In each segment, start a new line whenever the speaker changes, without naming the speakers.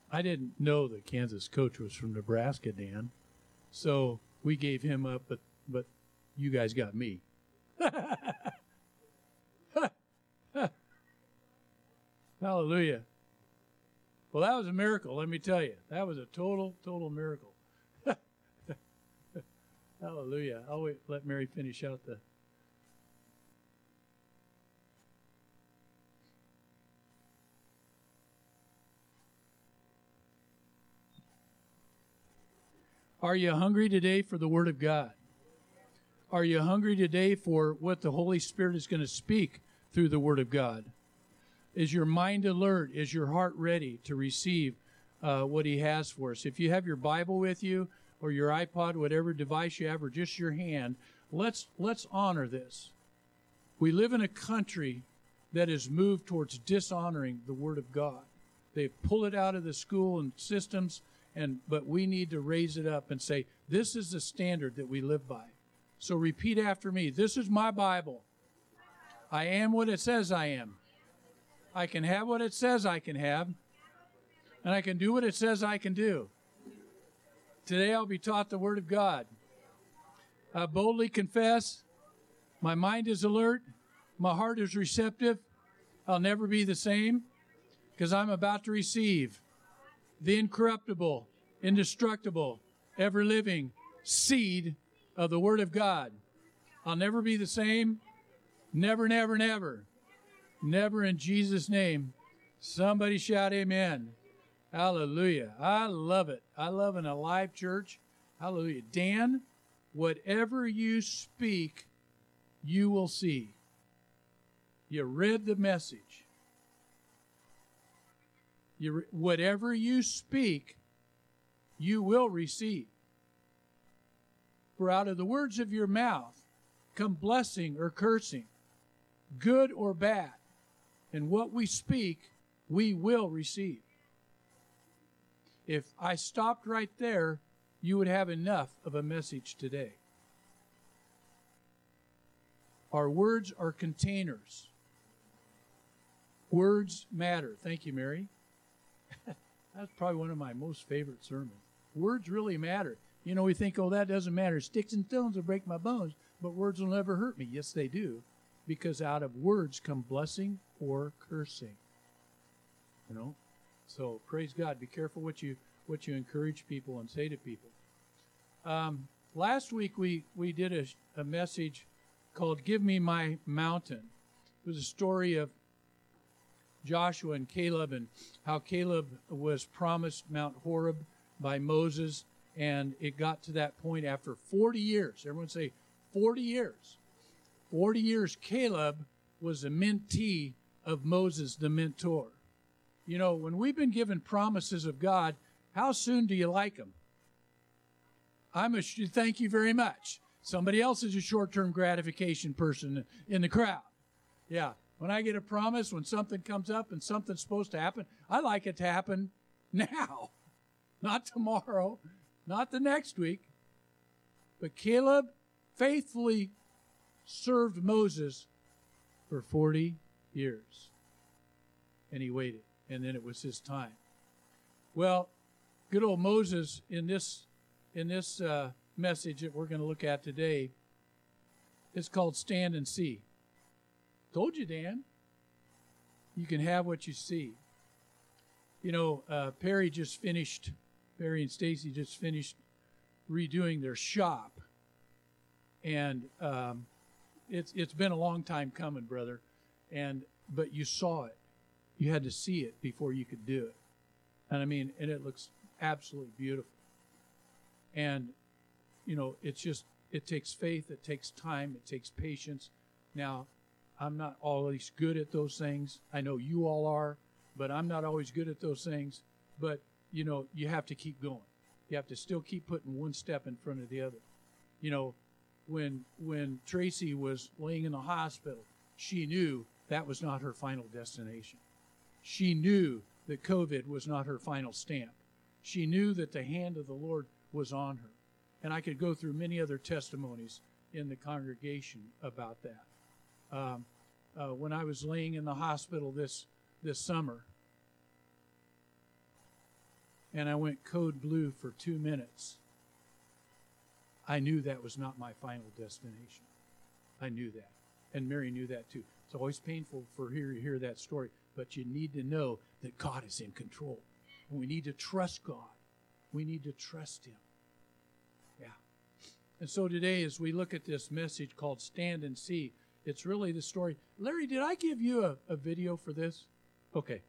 I didn't know the Kansas coach was from Nebraska, Dan. So we gave him up, but you guys got me. Hallelujah. Well, that was a miracle, let me tell you. That was a total miracle. Hallelujah. I'll let Mary finish out the... Are you hungry today for the Word of God? Are you hungry today for what the Holy Spirit is going to speak through the Word of God? Is your mind alert? Is your heart ready to receive what He has for us? If you have your Bible with you, or your iPod, whatever device you have, or just your hand, let's honor this. We live in a country that is moved towards dishonoring the Word of God. They pull it out of the school and systems, but we need to raise it up and say, this is the standard that we live by. So repeat after me. This is my Bible. I am what it says I am. I can have what it says I can have. And I can do what it says I can do. Today I'll be taught the Word of God. I boldly confess. My mind is alert. My heart is receptive. I'll never be the same because I'm about to receive the incorruptible, indestructible, ever-living seed of the Word of God. I'll never be the same. Never, never, never. Never in Jesus' name. Somebody shout amen. Hallelujah. I love it. I love an alive church. Hallelujah. Dan, whatever you speak, you will see. You read the message. Whatever you speak, you will receive. For out of the words of your mouth come blessing or cursing, good or bad. And what we speak, we will receive. If I stopped right there, you would have enough of a message today. Our words are containers. Words matter. Thank you, Mary. That's probably one of my most favorite sermons. Words really matter. You know, we think, oh, that doesn't matter. Sticks and stones will break my bones, but words will never hurt me. Yes, they do. Because out of words come blessing or cursing. You know? So praise God. Be careful what you encourage people and say to people. Last week we did a message called Give Me My Mountain. It was a story of Joshua and Caleb and how Caleb was promised Mount Horeb by Moses, and it got to that point after 40 years. Everyone say 40 years. 40 years Caleb was a mentee of Moses, the mentor. You know, when we've been given promises of God, how soon do you like them? Thank you very much. Somebody else is a short-term gratification person in the crowd. Yeah. When I get a promise, when something comes up and something's supposed to happen, I like it to happen now. Not tomorrow, not the next week. But Caleb faithfully served Moses for 40 years. And he waited. And then it was his time. Well, good old Moses in this message that we're going to look at today is called Stand and See. Told you, Dan. You can have what you see. You know, Perry and Stacy just finished redoing their shop. And it's been a long time coming, brother. But you saw it. You had to see it before you could do it. And I mean, and it looks absolutely beautiful. And, you know, it takes faith, it takes time, it takes patience. Now, I'm not always good at those things. I know you all are, but I'm not always good at those things. But, you know, you have to keep going. You have to still keep putting one step in front of the other. You know, when Tracy was laying in the hospital, she knew that was not her final destination. She knew that COVID was not her final stamp. She knew that the hand of the Lord was on her. And I could go through many other testimonies in the congregation about that. When I was laying in the hospital this summer, and I went code blue for 2 minutes, I knew that was not my final destination. I knew that. And Mary knew that too. It's always painful for her to hear that story, but you need to know that God is in control. And we need to trust God. We need to trust Him. Yeah. And so today, as we look at this message called Stand and See, it's really the story. Larry, did I give you a video for this? Okay.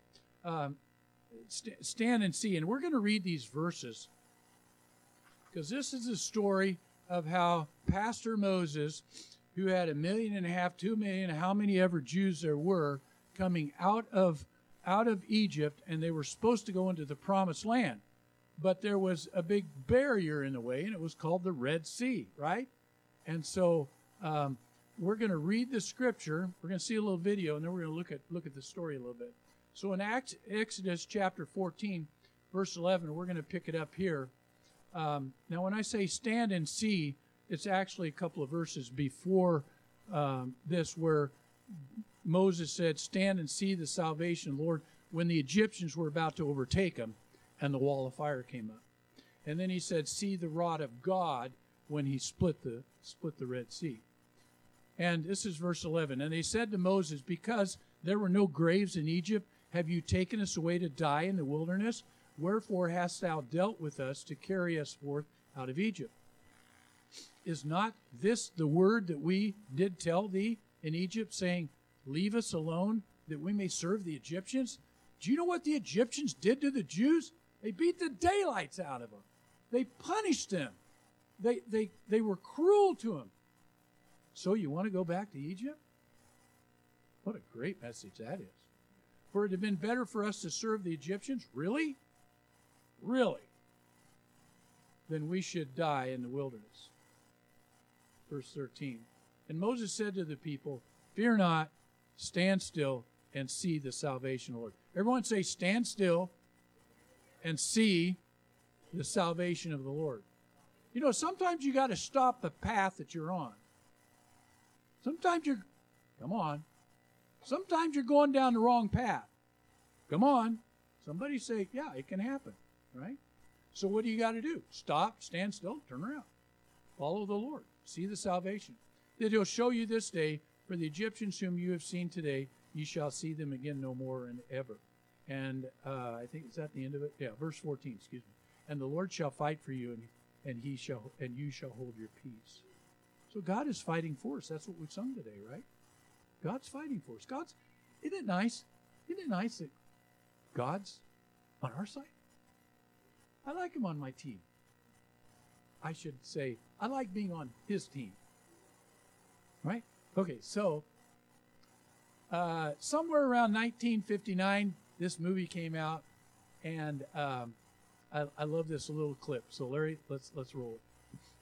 Stand and see. And we're going to read these verses because this is the story of how Pastor Moses, who had 1.5 million, 2 million, how many ever Jews there were, coming out of Egypt, and they were supposed to go into the promised land. But there was a big barrier in the way, and it was called the Red Sea, right? And so we're going to read the scripture. We're going to see a little video, and then we're going to look at the story a little bit. So in Exodus chapter 14, verse 11, we're going to pick it up here. Now, when I say stand and see, it's actually a couple of verses before this where Moses said, stand and see the salvation of the Lord, when the Egyptians were about to overtake him and the wall of fire came up. And then he said, see the rod of God when he split the Red Sea. And this is verse 11. And they said to Moses, because there were no graves in Egypt, have you taken us away to die in the wilderness? Wherefore hast thou dealt with us to carry us forth out of Egypt? Is not this the word that we did tell thee in Egypt, saying, leave us alone, that we may serve the Egyptians? Do you know what the Egyptians did to the Jews? They beat the daylights out of them. They punished them. They were cruel to them. So you want to go back to Egypt? What a great message that is. For it had been better for us to serve the Egyptians? Really? Really? Then we should die in the wilderness. Verse 13. And Moses said to the people, fear not, stand still, and see the salvation of the Lord. Everyone say, stand still and see the salvation of the Lord. You know, sometimes you got to stop the path that you're on. Sometimes sometimes you're going down the wrong path. Come on. Somebody say, yeah, it can happen, right? So what do you got to do? Stop, stand still, turn around. Follow the Lord. See the salvation. That he'll show you this day, for the Egyptians whom you have seen today, ye shall see them again no more and ever. And I think it's at the end of it. Yeah, verse 14, excuse me. And the Lord shall fight for you, and you shall hold your peace. So God is fighting for us. That's what we sung today, right? God's fighting for us. Isn't it nice? Isn't it nice that God's on our side? I like him on my team. I should say, I like being on his team. Right? Okay, so somewhere around 1959, this movie came out, and I love this little clip. So Larry, let's roll it.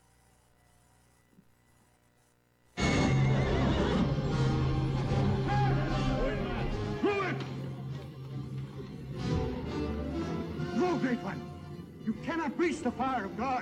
No, Great One! You cannot reach the fire of God!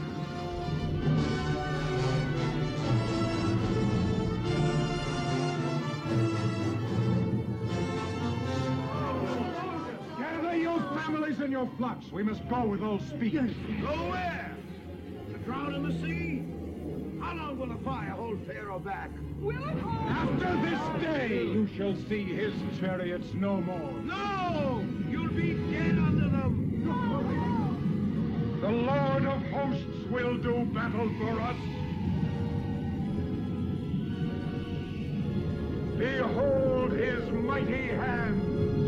Gather your families and your flocks. We must go with all speed.
Go where? To drown in the sea? How long will the fire hold Pharaoh back?
After this day, you shall see his chariots no more.
No! You'll be dead under them!
The Lord of hosts will do battle for us. Behold his mighty hand.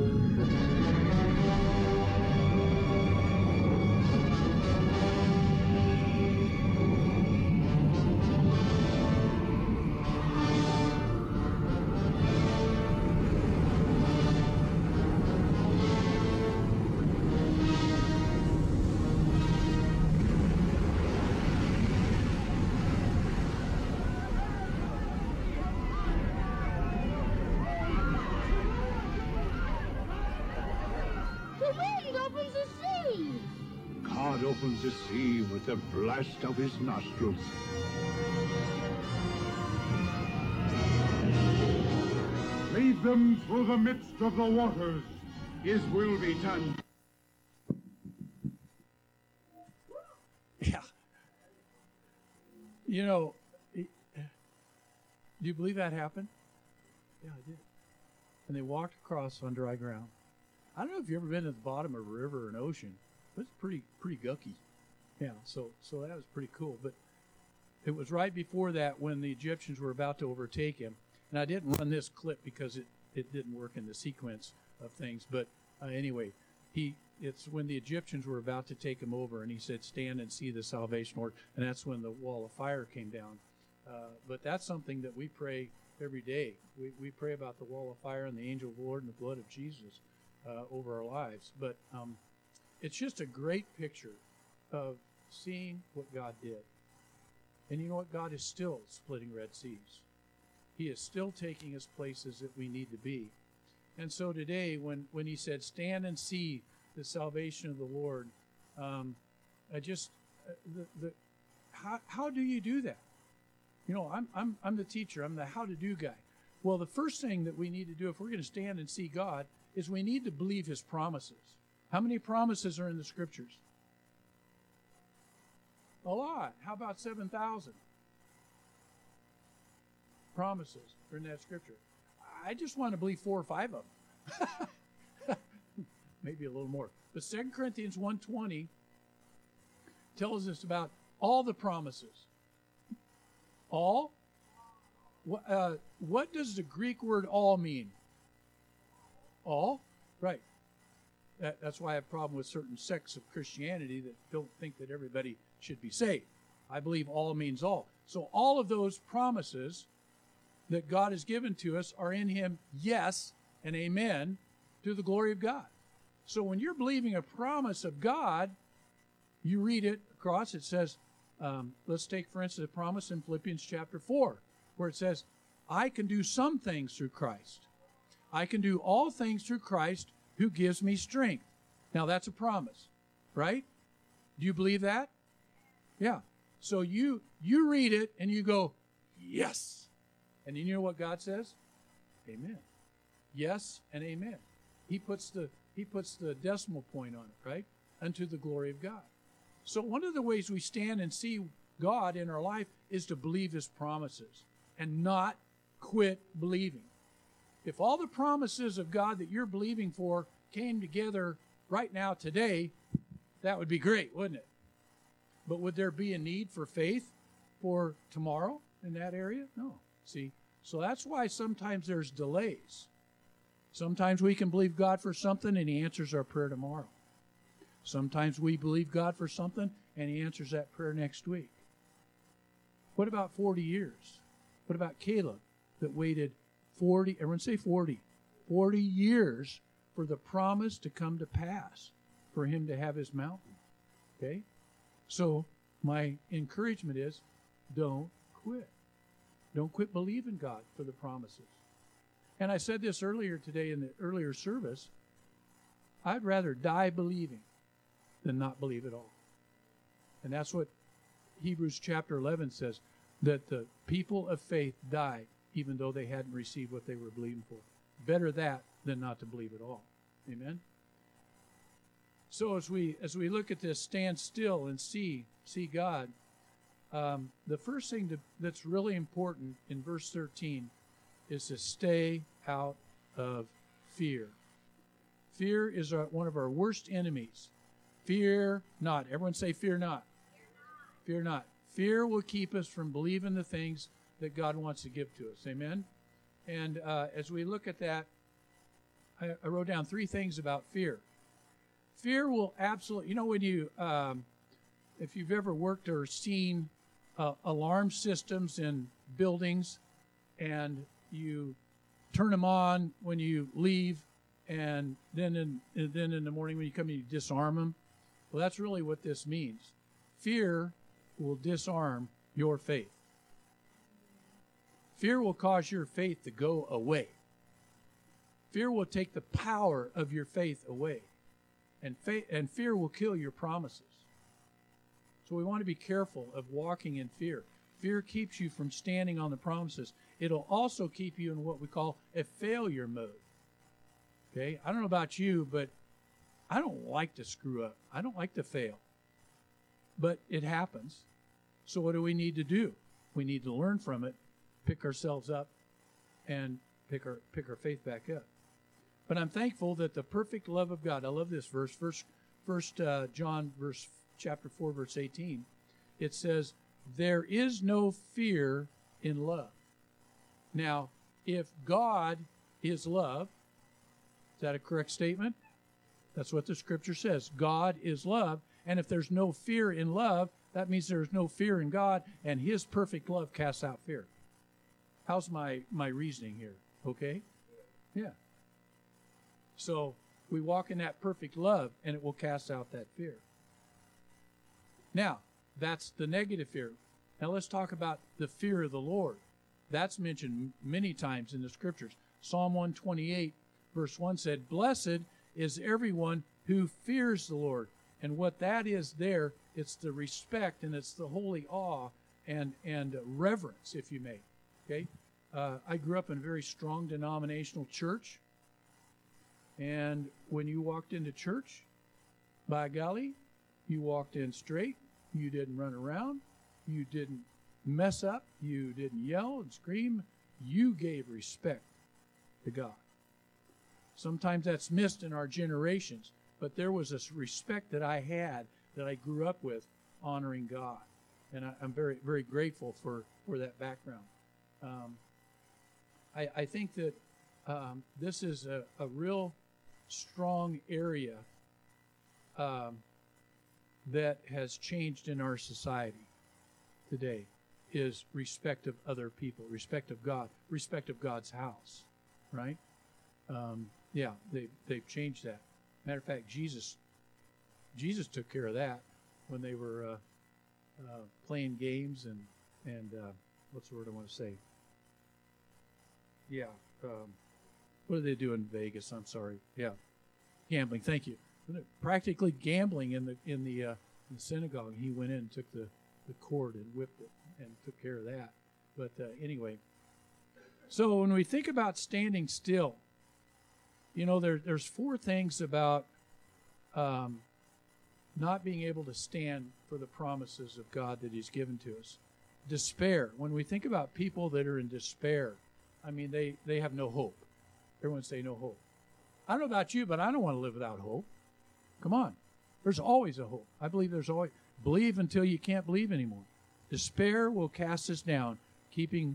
God opens the sea with the blast of his nostrils.
Lead them through the midst of the waters. His will be done.
Yeah. You know, do you believe that happened? Yeah, I did. And they walked across on dry ground. I don't know if you've ever been at the bottom of a river or an ocean, but it's pretty gucky. Yeah, so that was pretty cool. But it was right before that when the Egyptians were about to overtake him. And I didn't run this clip because it didn't work in the sequence of things. But anyway, it's when the Egyptians were about to take him over, and he said, "Stand and see the salvation, Lord." And that's when the wall of fire came down. But that's something that we pray every day. We pray about the wall of fire and the angel of the Lord and the blood of Jesus over our lives. But it's just a great picture of seeing what God did. And you know what? God is still splitting Red Seas. He is still taking us places that we need to be. And so today, when he said, "Stand and see the salvation of the Lord," how do you do that? You know, I'm the teacher. I'm the how to do guy. Well, the first thing that we need to do if we're going to stand and see God is we need to believe His promises. How many promises are in the Scriptures? A lot. How about 7,000 promises are in that Scripture? I just want to believe 4 or 5 of them. Maybe a little more. But 2 Corinthians 1:20 tells us about all the promises. All? What does the Greek word all mean? All? Right. That's why I have a problem with certain sects of Christianity that don't think that everybody should be saved. I believe all means all. So all of those promises that God has given to us are in Him, yes and amen, to the glory of God. So when you're believing a promise of God, you read it across, it says, let's take, for instance, a promise in Philippians chapter 4, where it says, "I can do some things through Christ. I can do all things through Christ who gives me strength." Now that's a promise, right? Do you believe that? Yeah. So you read it and you go, yes. And you know what God says? Amen. Yes and amen. He puts the decimal point on it, right? Unto the glory of God. So one of the ways we stand and see God in our life is to believe His promises and not quit believing. If all the promises of God that you're believing for came together right now today, that would be great, wouldn't it? But would there be a need for faith for tomorrow in that area? No. See, so that's why sometimes there's delays. Sometimes we can believe God for something and He answers our prayer tomorrow. Sometimes we believe God for something and He answers that prayer next week. What about 40 years? What about Caleb that waited 40, everyone say 40 years for the promise to come to pass, for him to have his mountain? Okay? So my encouragement is, don't quit. Don't quit believing God for the promises. And I said this earlier today in the earlier service, I'd rather die believing than not believe at all. And that's what Hebrews chapter 11 says, that the people of faith died even though they hadn't received what they were believing for. Better that than not to believe at all. Amen? So as we look at this, stand still and see God, the first thing that's really important in verse 13 is to stay out of fear. Fear is one of our worst enemies. Fear not. Everyone say fear not. Fear not. Fear will keep us from believing the things that God wants to give to us. Amen? And as we look at that, I wrote down 3 things about fear. Fear will absolutely, when you, if you've ever worked or seen alarm systems in buildings and you turn them on when you leave and then in the morning when you come in you disarm them. Well, that's really what this means. Fear will disarm your faith. Fear will cause your faith to go away. Fear will take the power of your faith away. And fear will kill your promises. So we want to be careful of walking in fear. Fear keeps you from standing on the promises. It'll also keep you in what we call a failure mode. Okay? I don't know about you, but I don't like to screw up. I don't like to fail. but it happens. So what do we need to do? We need to learn from it, pick ourselves up, and pick our faith back up. But I'm thankful that the perfect love of God, I love this verse, First John chapter 4, verse 18. It says, there is no fear in love. Now, if God is love, is that a correct statement? That's what the scripture says. God is love. And if there's no fear in love, that means there's no fear in God, and his perfect love casts out fear. How's my reasoning here? Okay? Yeah. So we walk in that perfect love, and it will cast out that fear. Now, that's the negative fear. Now let's talk about the fear of the Lord. That's mentioned many times in the scriptures. Psalm 128, verse 1 said, blessed is everyone who fears the Lord. And what that is there, it's the respect and it's the holy awe and reverence, if you may. Okay? I grew up in a very strong denominational church. And when you walked into church, by golly, you walked in straight. You didn't run around. You didn't mess up. You didn't yell and scream. You gave respect to God. Sometimes that's missed in our generations, but there was this respect that I had that I grew up with honoring God. And I'm very, very grateful for that background. I think that this is a real strong area that has changed in our society today, is respect of other people, respect of God, respect of God's house, right? Yeah, they've changed that. Matter of fact, Jesus took care of that when they were playing games and what's the word I want to say? Yeah, what do they do in Vegas? I'm sorry. Yeah, gambling. Thank you. Practically gambling in the synagogue. He went in and took the cord and whipped it and took care of that. But anyway, so when we think about standing still, you know, there's four things about not being able to stand for the promises of God that he's given to us. Despair. When we think about people that are in despair, I mean, they have no hope. Everyone say no hope. I don't know about you, but I don't want to live without hope. Come on. There's always a hope. I believe there's always. Believe until you can't believe anymore. Despair will cast us down, keeping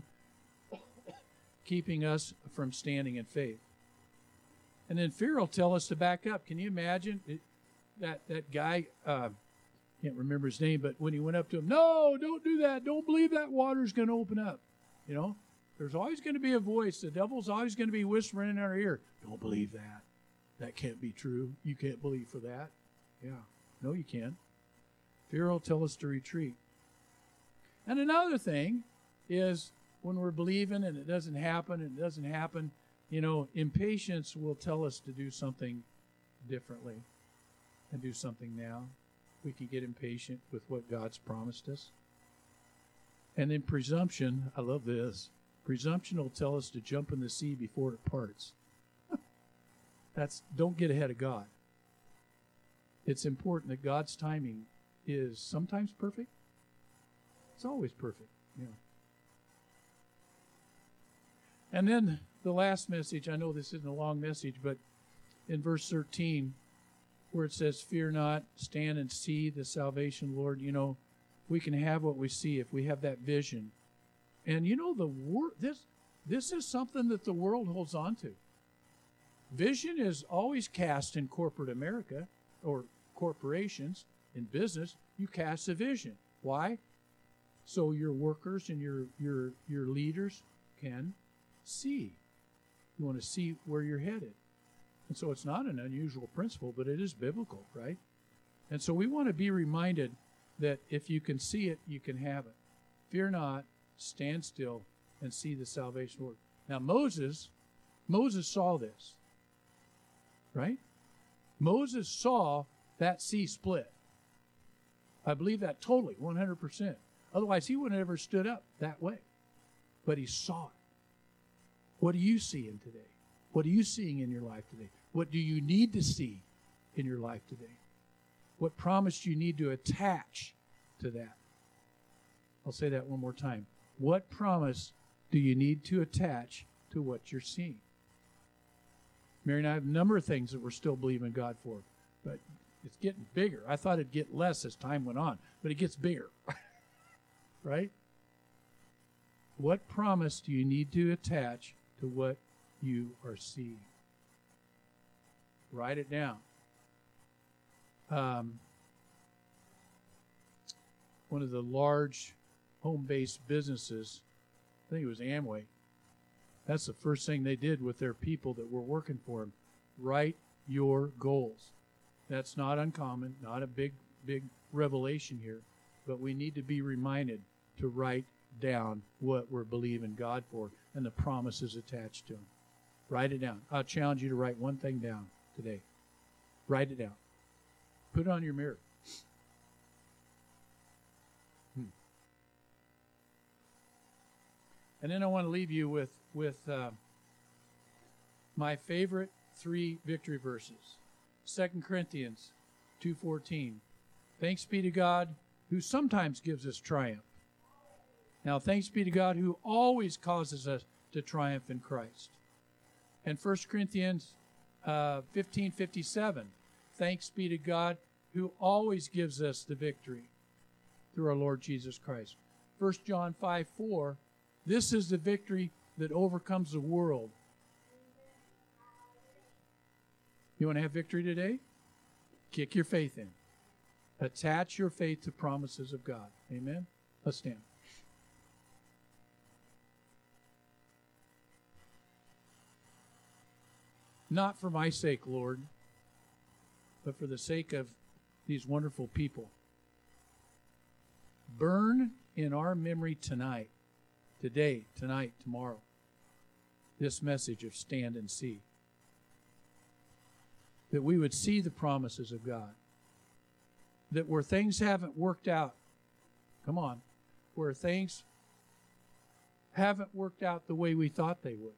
us from standing in faith. And then fear will tell us to back up. Can you imagine that guy? Can't remember his name, but when he went up to him, no, don't do that. Don't believe that water's going to open up. You know, there's always going to be a voice. The devil's always going to be whispering in our ear. Don't believe that. That can't be true. You can't believe for that. Yeah. No, you can. Fear will tell us to retreat. And another thing is when we're believing and it doesn't happen, you know, impatience will tell us to do something differently and do something now. We can get impatient with what God's promised us. And then presumption, I love this. Presumption will tell us to jump in the sea before it parts. Don't get ahead of God. It's important that God's timing is sometimes perfect. It's always perfect. Yeah. And then the last message, I know this isn't a long message, but in verse 13, where it says, fear not, stand and see the salvation, Lord, you know, we can have what we see if we have that vision. And you know, this is something that the world holds on to. Vision is always cast in corporate America or corporations in business. You cast a vision. Why? So your workers and your leaders can see. You want to see where you're headed. And so it's not an unusual principle, but it is biblical, right? And so we want to be reminded that if you can see it, you can have it. Fear not, stand still, and see the salvation of the Lord. Now Moses saw this, right? Moses saw that sea split. I believe that totally, 100%. Otherwise, he wouldn't have ever stood up that way. But he saw it. What are you seeing today? What are you seeing in your life today? What do you need to see in your life today? What promise do you need to attach to that? I'll say that one more time. What promise do you need to attach to what you're seeing? Mary and I have a number of things that we're still believing God for, but it's getting bigger. I thought it'd get less as time went on, but it gets bigger. Right? What promise do you need to attach to what you are seeing? Write it down. One of the large home-based businesses, I think it was Amway, that's the first thing they did with their people that were working for them. Write your goals. That's not uncommon, not a big revelation here, but we need to be reminded to write down what we're believing God for and the promises attached to them. Write it down. I'll challenge you to write one thing down today. Write it down. Put it on your mirror. And then I want to leave you with my favorite 3 victory verses. 2 Corinthians 2:14. Thanks be to God who sometimes gives us triumph. Now, thanks be to God who always causes us to triumph in Christ. And 1 Corinthians 15:57. Thanks be to God who always gives us the victory through our Lord Jesus Christ. 1 John 5:4. This is the victory that overcomes the world. You want to have victory today? Kick your faith in. Attach your faith to promises of God. Amen? Let's stand. Not for my sake, Lord, but for the sake of these wonderful people. Burn in our memory tonight, today, tonight, tomorrow, this message of stand and see. That we would see the promises of God. That where things haven't worked out, come on, where things haven't worked out the way we thought they would.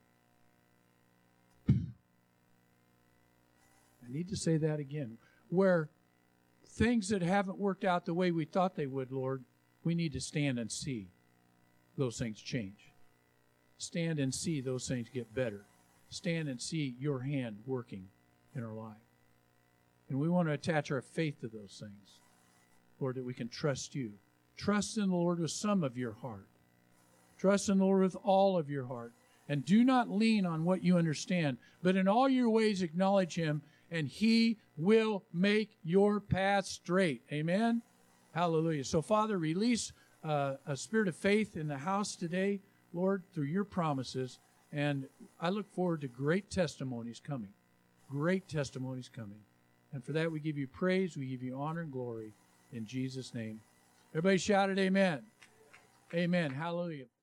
I need to say that again. Where things that haven't worked out the way we thought they would, Lord, we need to stand and see those things change. Stand and see those things get better. Stand and see your hand working in our life. And we want to attach our faith to those things, Lord, that we can trust you. Trust in the Lord with some of your heart. Trust in the Lord with all of your heart. And do not lean on what you understand, but in all your ways acknowledge him, and he will make your path straight. Amen? Hallelujah. So, Father, release a spirit of faith in the house today, Lord, through your promises. And I look forward to great testimonies coming. Great testimonies coming. And for that, we give you praise, we give you honor and glory in Jesus' name. Everybody shouted amen. Amen. Hallelujah.